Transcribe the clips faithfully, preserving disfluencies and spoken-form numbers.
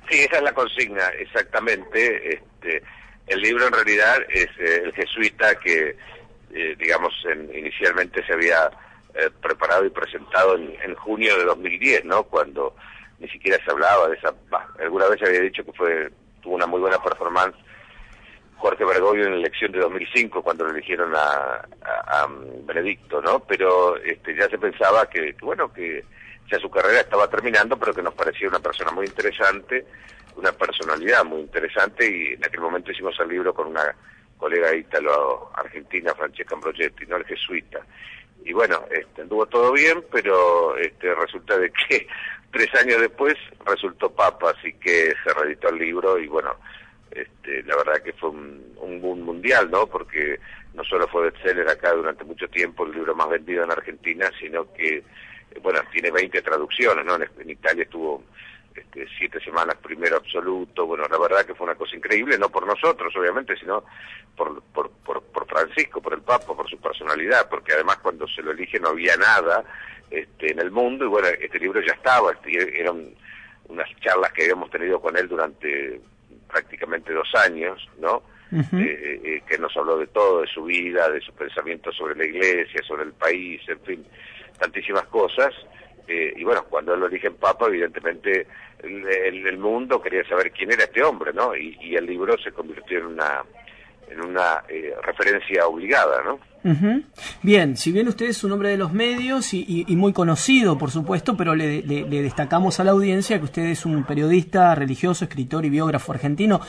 Sí, esa es la consigna, exactamente. Este, el libro en realidad es eh, el jesuita que, eh, digamos, en, inicialmente se había eh, preparado y presentado en, en junio de dos mil diez, ¿no? Cuando ni siquiera se hablaba de esa... Bah, alguna vez había dicho que fue tuvo una muy buena performance Jorge Bergoglio en la elección de dos mil cinco, cuando lo eligieron a, a, a Benedicto, ¿no? Pero este, ya se pensaba que, que, bueno, que ya su carrera estaba terminando, pero que nos parecía una persona muy interesante, una personalidad muy interesante, y en aquel momento hicimos el libro con una colega ítalo-argentina, Francesca Ambrogetti, ¿no? El jesuita. Y bueno, este, anduvo todo bien, pero este, resulta de que tres años después resultó papa, así que se reeditó el libro y bueno, este, la verdad que fue un, un boom mundial, ¿no? Porque no solo fue bestseller acá durante mucho tiempo, el libro más vendido en Argentina, sino que, bueno, tiene veinte traducciones, ¿no? En, en Italia estuvo este, siete semanas primero absoluto, bueno, la verdad que fue una cosa increíble, no por nosotros, obviamente, sino por, por, por, por Francisco, por el Papa, por su personalidad, porque además cuando se lo elige no había nada este, en el mundo, y bueno, este libro ya estaba, este, eran unas charlas que habíamos tenido con él durante prácticamente dos años, ¿no? Uh-huh. eh, eh, que nos habló de todo, de su vida, de su pensamiento sobre la iglesia, sobre el país, en fin, tantísimas cosas, eh, y bueno, cuando lo eligen papa, evidentemente el, el, el mundo quería saber quién era este hombre, ¿no? Y, y el libro se convirtió en una en una eh, referencia obligada, ¿no? Uh-huh. Bien, si bien usted es un hombre de los medios y, y, y muy conocido, por supuesto, pero le, le, le destacamos a la audiencia que usted es un periodista religioso, escritor y biógrafo argentino.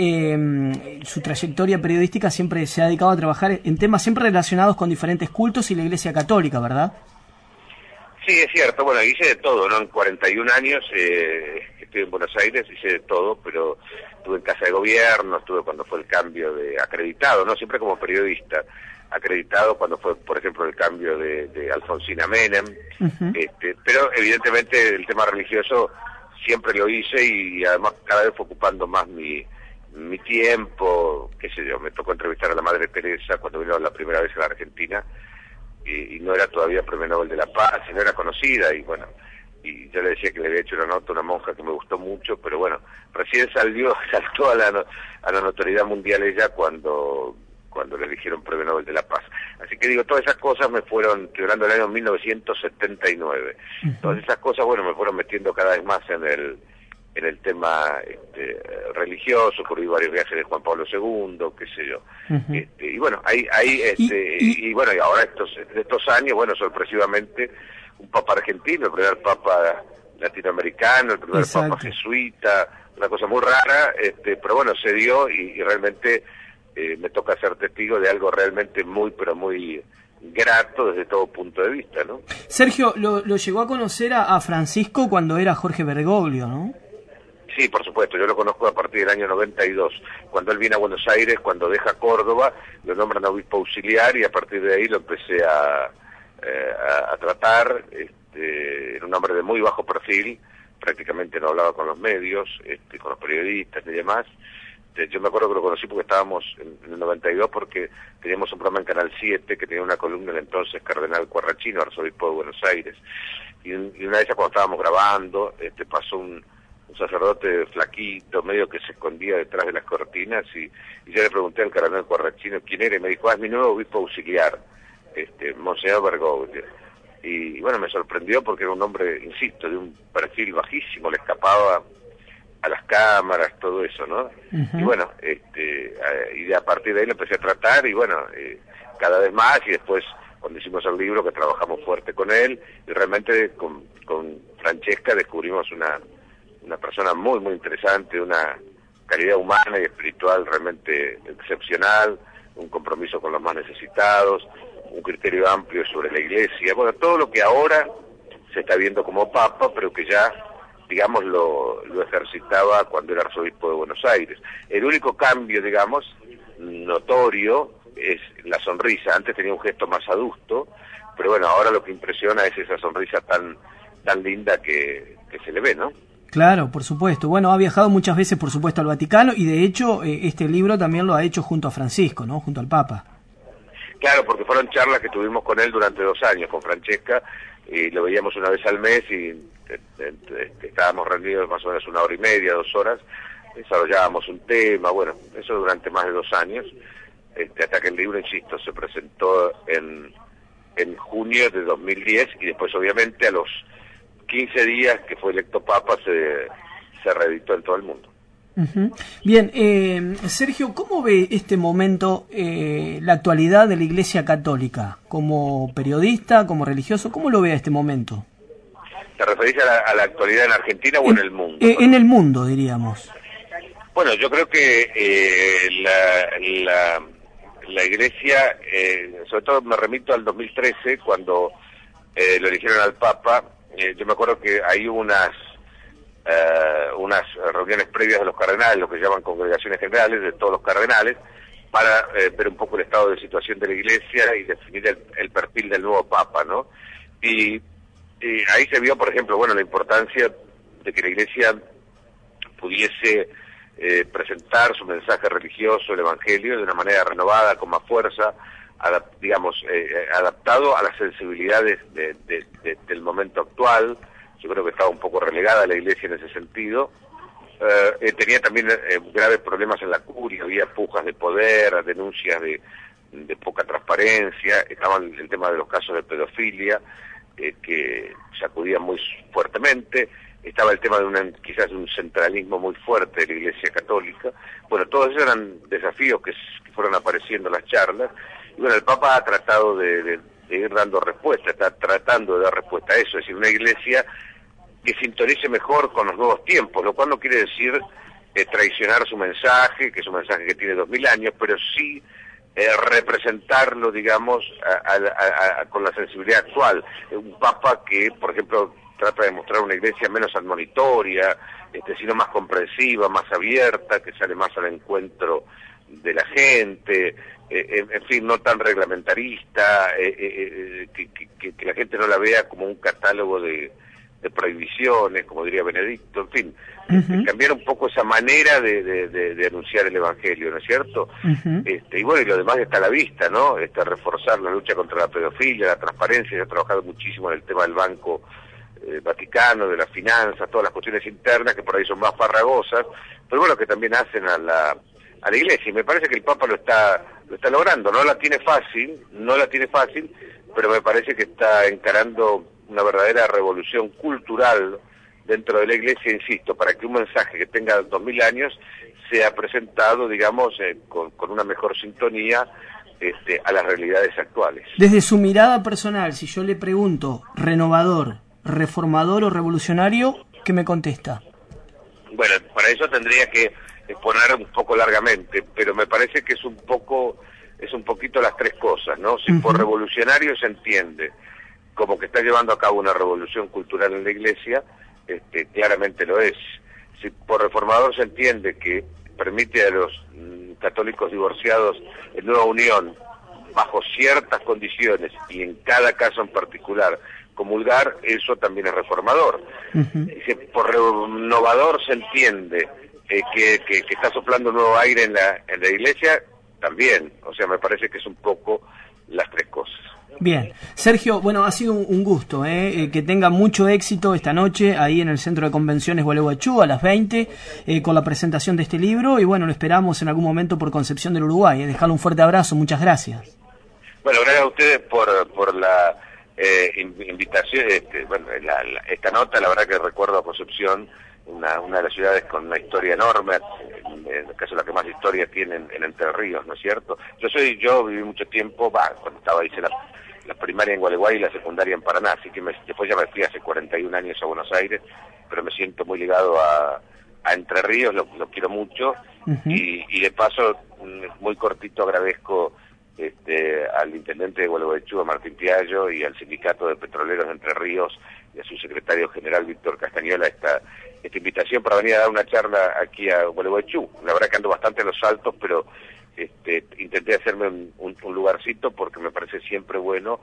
Eh, su trayectoria periodística siempre se ha dedicado a trabajar en temas siempre relacionados con diferentes cultos y la Iglesia Católica, ¿verdad? Sí, es cierto. Bueno, hice de todo, ¿no? En cuarenta y un años eh, estoy en Buenos Aires, hice de todo, pero estuve en Casa de Gobierno, estuve cuando fue el cambio de acreditado, ¿no? Siempre como periodista, acreditado cuando fue, por ejemplo, el cambio de, de Alfonsín a Menem, uh-huh. este, pero evidentemente el tema religioso siempre lo hice y además cada vez fue ocupando más mi, mi tiempo, qué sé yo, me tocó entrevistar a la Madre Teresa cuando vino la primera vez a la Argentina, y, y no era todavía Premio Nobel de la Paz, y no era conocida, y bueno, y yo le decía que le había hecho una nota a una monja que me gustó mucho, pero bueno, recién salió, saltó a la, a la notoriedad mundial ella cuando cuando le eligieron Premio Nobel de la Paz. Así que digo, todas esas cosas me fueron, estoy hablando del año mil novecientos setenta y nueve, uh-huh. Todas esas cosas, bueno, me fueron metiendo cada vez más en el en el tema este, religioso, por varios viajes de Juan Pablo segundo, qué sé yo. Uh-huh. Este, y bueno, ahí, ahí este, y, y, y bueno, y ahora estos, estos años, bueno, sorpresivamente, un papa argentino, el primer papa latinoamericano, el primer Exacto. papa jesuita, una cosa muy rara, este, pero bueno, se dio y, y realmente eh, me toca ser testigo de algo realmente muy, pero muy grato desde todo punto de vista, ¿no? Sergio, lo, lo llegó a conocer a, a Francisco cuando era Jorge Bergoglio, ¿no? Sí, por supuesto, yo lo conozco a partir del año noventa y dos, cuando él viene a Buenos Aires, cuando deja Córdoba, lo nombran obispo auxiliar y a partir de ahí lo empecé a, eh, a, a tratar. Este, era un hombre de muy bajo perfil, prácticamente no hablaba con los medios, este, con los periodistas y demás. Este, yo me acuerdo que lo conocí porque estábamos en, en el noventa y dos porque teníamos un programa en Canal siete que tenía una columna del entonces cardenal Cuarrachino, arzobispo de Buenos Aires, y, y una de esas cuando estábamos grabando, este, pasó un un sacerdote flaquito, medio que se escondía detrás de las cortinas, y, y yo le pregunté al cardenal Cuarrachino quién era, y me dijo, ah, es mi nuevo obispo auxiliar, este, Monseñor Bergoglio. Y, y bueno, me sorprendió porque era un hombre, insisto, de un perfil bajísimo, le escapaba a las cámaras, todo eso, ¿no? Uh-huh. Y bueno, este, eh, y de, a partir de ahí lo empecé a tratar, y bueno, eh, cada vez más, y después, cuando hicimos el libro, que trabajamos fuerte con él, y realmente con, con Francesca descubrimos una una persona muy, muy interesante, una calidad humana y espiritual realmente excepcional, un compromiso con los más necesitados, un criterio amplio sobre la Iglesia, bueno, todo lo que ahora se está viendo como papa, pero que ya, digamos, lo, lo ejercitaba cuando era arzobispo de Buenos Aires. El único cambio, digamos, notorio es la sonrisa. Antes tenía un gesto más adusto, pero bueno, ahora lo que impresiona es esa sonrisa tan, tan linda que, que se le ve, ¿no? Claro, por supuesto. Bueno, ha viajado muchas veces, por supuesto, al Vaticano y de hecho eh, este libro también lo ha hecho junto a Francisco, ¿no? Junto al Papa. Claro, porque fueron charlas que tuvimos con él durante dos años, con Francesca, y lo veíamos una vez al mes y este, estábamos reunidos más o menos una hora y media, dos horas, desarrollábamos un tema, bueno, eso durante más de dos años, este, hasta que el libro, insisto, se presentó en, en junio de dos mil diez y después obviamente a los quince días que fue electo Papa se, se reeditó en todo el mundo. Uh-huh. Bien, eh, Sergio, ¿cómo ve este momento eh, la actualidad de la Iglesia Católica? Como periodista, como religioso, ¿cómo lo ve a este momento? ¿Te referís a la, a la actualidad en Argentina o en, en el mundo? Eh, en el mundo, diríamos. Bueno, yo creo que eh, la, la, la Iglesia, eh, sobre todo me remito al dos mil trece, cuando eh, lo eligieron al Papa, eh, yo me acuerdo que hay unas Uh, unas reuniones previas de los cardenales, lo que llaman congregaciones generales de todos los cardenales, para eh, ver un poco el estado de situación de la Iglesia y definir el, el perfil del nuevo Papa, ¿no? Y, y ahí se vio, por ejemplo, bueno, la importancia de que la Iglesia pudiese eh, presentar su mensaje religioso, el Evangelio, de una manera renovada, con más fuerza, adap digamos, eh, adaptado a las sensibilidades de, de, de, del momento actual. Yo creo que estaba un poco relegada la Iglesia en ese sentido. Eh, eh, tenía también eh, graves problemas en la curia, había pujas de poder, denuncias de, de poca transparencia, estaba el tema de los casos de pedofilia, eh, que sacudían muy fuertemente, estaba el tema de una, quizás un centralismo muy fuerte de la Iglesia Católica. Bueno, todos esos eran desafíos que, que fueron apareciendo en las charlas, y bueno, el Papa ha tratado de, de, de ir dando respuesta, está tratando de dar respuesta a eso, es decir, una Iglesia que sintonice mejor con los nuevos tiempos, lo cual no quiere decir eh, traicionar su mensaje, que es un mensaje que tiene dos mil años, pero sí eh, representarlo, digamos, a, a, a, con la sensibilidad actual. Un Papa que, por ejemplo, trata de mostrar una Iglesia menos admonitoria, este, sino más comprensiva, más abierta, que sale más al encuentro de la gente, eh, en, en fin, no tan reglamentarista, eh, eh, que, que, que la gente no la vea como un catálogo de de prohibiciones, como diría Benedicto, en fin, uh-huh. cambiar un poco esa manera de, de, de, de anunciar el Evangelio, ¿no es cierto? Uh-huh. Este, y bueno, y lo demás está a la vista, ¿no? Este, reforzar la lucha contra la pedofilia, la transparencia, yo he trabajado muchísimo en el tema del Banco eh, Vaticano, de las finanzas, todas las cuestiones internas que por ahí son más farragosas, pero bueno, que también hacen a la, a la Iglesia, y me parece que el Papa lo está, lo está logrando, no la tiene fácil, no la tiene fácil, pero me parece que está encarando una verdadera revolución cultural dentro de la Iglesia, insisto, para que un mensaje que tenga dos mil años sea presentado, digamos, eh, con, con una mejor sintonía este, a las realidades actuales. Desde su mirada personal, si yo le pregunto, renovador, reformador o revolucionario, ¿qué me contesta? Bueno, para eso tendría que exponer un poco largamente, pero me parece que es un poco, es un poquito las tres cosas, ¿no? Si uh-huh. por revolucionario se entiende como que está llevando a cabo una revolución cultural en la Iglesia, este, claramente lo es. Si por reformador se entiende que permite a los mm, católicos divorciados en nueva unión, bajo ciertas condiciones y en cada caso en particular, comulgar, eso también es reformador. Uh-huh. Si por renovador se entiende eh, que, que, que está soplando un nuevo aire en la, en la Iglesia, también. O sea, me parece que es un poco las tres cosas. Bien, Sergio, bueno, ha sido un gusto, ¿eh? que tenga mucho éxito esta noche ahí en el Centro de Convenciones Gualeguaychú a las veinte eh, con la presentación de este libro y bueno, lo esperamos en algún momento por Concepción del Uruguay. Eh. Dejarle un fuerte abrazo, muchas gracias. Bueno, gracias a ustedes por, por la eh, invitación, este, bueno, la, la, esta nota, la verdad que recuerdo a Concepción, una, una de las ciudades con una historia enorme, en el caso la que más historia tiene en, en Entre Ríos, ¿no es cierto? Yo soy, yo viví mucho tiempo, bah, cuando estaba, hice la la primaria en Gualeguay y la secundaria en Paraná, así que me, después ya me fui hace cuarenta y un años a Buenos Aires, pero me siento muy ligado a, a Entre Ríos, lo, lo quiero mucho, uh-huh. y, y de paso, muy cortito agradezco este, al intendente de Gualeguaychú, a Martín Piallo, y al sindicato de petroleros de Entre Ríos, y a su secretario general, Víctor Castañola, esta, esta invitación para venir a dar una charla aquí a Gualeguaychú. La verdad que ando bastante en los altos, pero Este, intenté hacerme un, un, un lugarcito porque me parece siempre bueno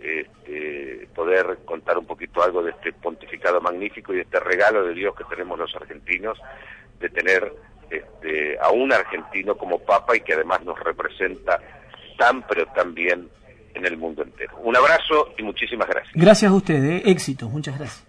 este, poder contar un poquito algo de este pontificado magnífico y de este regalo de Dios que tenemos los argentinos, de tener este, a un argentino como Papa y que además nos representa tan pero tan bien en el mundo entero. Un abrazo y muchísimas gracias. Gracias a ustedes, éxitos, muchas gracias.